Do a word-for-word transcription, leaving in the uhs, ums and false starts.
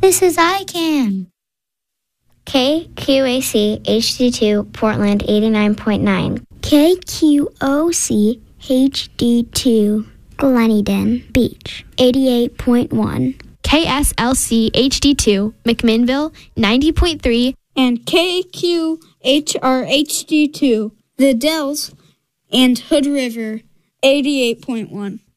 Voices I Can. K Q A C H D two Portland eighty-nine point nine. K Q O C H D two Gleneden Beach eighty-eight point one. K S L C H D two McMinnville ninety point three. And K Q H R H D two The Dells and Hood River eighty-eight point one.